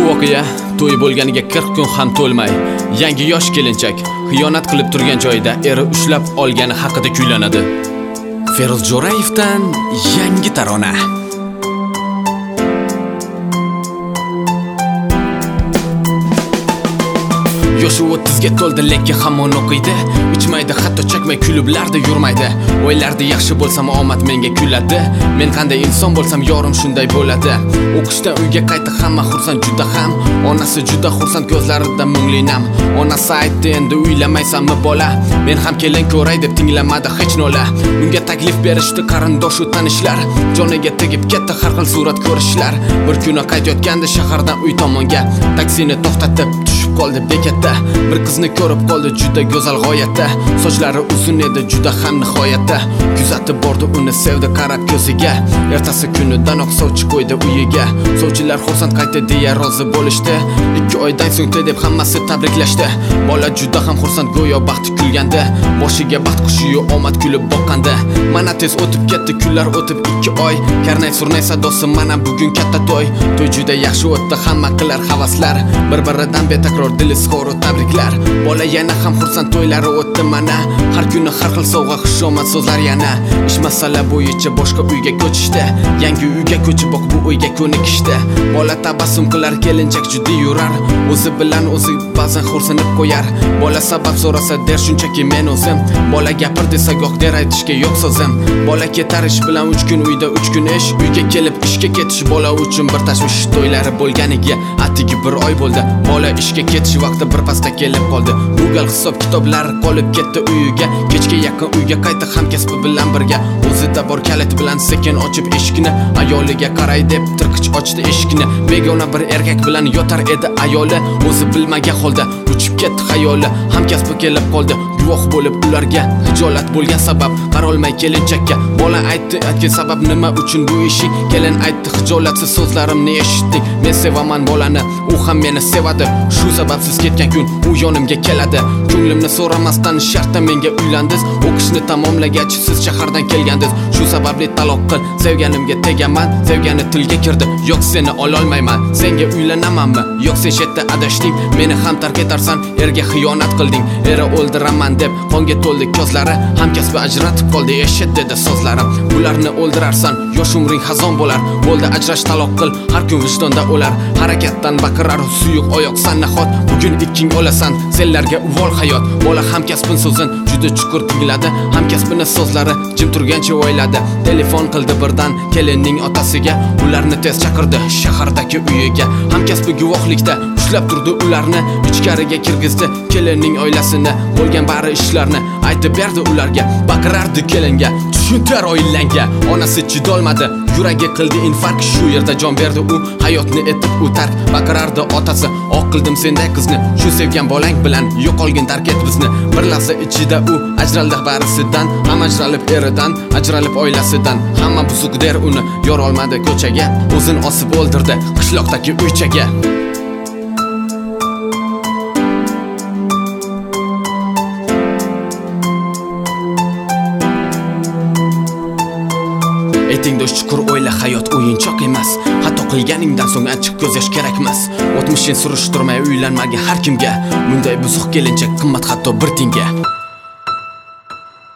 Voqea to'y bo'lganiga 40 kun ham to'lmay, yangi yosh kelinchak xiyonat qilib turgan joyida eri ushlab olgani haqida kuylanadi. Feruz Jo'rayevdan yangi tarona. Yoshi 30ga to'ldi, lekin hamon o'qiydi. Ichmaydi, hatto chakmay kuliblarda yurmaydi. O'ylardi yaxshi bo'lsam omad menga kuladi. Men qanday inson bo'lsam yorim shunday bo'ladi. O'qishdan uyga qaytdi, hamma xursand juda ham. Onasi juda xursand, ko'zlarida munglinam. Onasi aytdi, endi uylamaysanmi bola? Men ham kelin ko'ray deb tinglamadi hech nola. Unga taklif berishdi qarindosh va tanishlar. Joniga tegib ketdi har xil surat ko'rishlar. Bir kuni qaytayotganda shahardan uy tomonga taksini to'xtatib tushib qoldi bekatda. Bir qizni ko'rib qoldi juda go'zal g'oyatda. Sochlari uzun edi juda ham nihoyatda. Kuzatib bordi uni, sevdi qarab ko'ziga. Ertasi kunidanoq sovchi qo'ydi uyiga. Sovchilar xursand qaytdi deya rozi bo'lishdi. 2 oydan so'ng to'y deb hammasi tabriklashdi. Bola juda ham xursand, go'yo baxti kulganda. Boshiga baxt qushi omad kulib boqqanda. Mana tez o'tib ketdi kunlar, o'tib 2 oy. Karnay surnay sadosi, mana bugun katta to'y. To'y juda yaxshi o'tdi, hamma qilar havaslar. Bir-biridan betakror dil izhor tabriklar. Bola yana ham xursand, to'ylari o'tdi mana. Har kuni har xil sovg'a, xushomad so'zlar yana. Ish masala bo'yicha boshqa uyga ko'chishdi. Yangi uyga ko'chib bu uyga ko'nikishdi. Bola tabassum qilar, kelinchak jiddiy yurar. O'zi bilan o'zi ba'zan xursandib qo'yar. Bola sabab so'rasa der shunchaki men o'zim. Bola gapir desa yo'q der, aytishga yo'q so'zim. Bola ketar ish bilan 3 kun uyda 3 kun ish. Uyga kelib ishga ketish bola uchun bir tashvish. To'ylari bo'lganiga atigi 1 oy bo'ldi. Bola ishga ketish vaqti bir pasda kelib qoldi. Google hisob kitoblar qolib ketdi uyiga. Kechga yaqin uyga qaytdi hamkasbi bilan birga. O'zida bor kalit bilan sekin ochib eshikni. Ayoliga qaray deb tirqich ochdi eshikni. Begona bir erkak bilan yotar edi ayoli. O'zi bilmagan holda uchib ketdi xayoli. Hamkasbi kelib qoldi guvoh bo'lib ularga. Hijolat bo'lgan sabab qarolmay kelinchakka. Bola aytdi, aytgan sabab nima uchun bu ishing? Kelin aytdi, hijolatsiz so'zlarimni eshitding. Men sevaman bolani, u ham meni sevadi. Shu sababsiz ketgan kun u yonimga keladi. Ko'nglimni so'ramasdan shartda menga uylandiz. O'qishni tamomlagach siz shahardan kelgandiz. Shu sababli taloq qil, sevganimga tegaman. Sevgani tilga kirdi, yo'q seni ololmayman. Senga uylanamanmi? Yo'q sen shetda adashding. Meni ham tark etarsan, erga xiyonat qilding. Eri o'ldiraman deb qonga to'ldi ko'zlari. Hamkasbi ajratib qoldi, eshit dedi so'zlarim. Bularni o'ldirarsan, yosh umring xazon bo'lar. Bo'ldi ajrash, taloq qil, har kun vijdonda o'lar. Harakatdan baqirar suyuq oyoq san nahot. Bugun ikking o'lasan, senlarga uvol hayot. Bola hamkasbin so'zin juda chuqur tingladi. Hamkasbini so'zlari jim turgancha o'yladi. Telefon qildi birdan kelinning otasiga. Ularni tez chaqirdi shahardagi uyiga. Hamkasbi guvohlikda ushlab turdi ularni. Ichkariga kirgizdi kelinning oilasini. Bo'lgan bari ishlarni aytib berdi ularga. Baqirardi kelinga, tushuntir oilangga. Onasi chidolmadi, yuragi qildi infarkt. Shu yerda jon berdi u, hayotni etib o'tar. Baqirardi otasi, oq qildim senday qizni. Shu sevgan bolang bilan yo'qolgin tark et bizni. Bir lahza ichida u ajraldi barisidan. Ham ajralib eridan, ajralib oilasidan. Hamma buzuq der uni, yor olmadi ko'chaga. O'zin osib o'ldirdi qishloqdagi uychaga. Ayting do'st, chuqur o'yla, hayot o'yinchoq emas. Hatto qilganingdan so'ng achchiq ko'z yosh kerakmas. O'tmishing surishtirmay uylanmagan har kimga. Bunday buzuq kelinchak qimmat hatto bir tiyinga.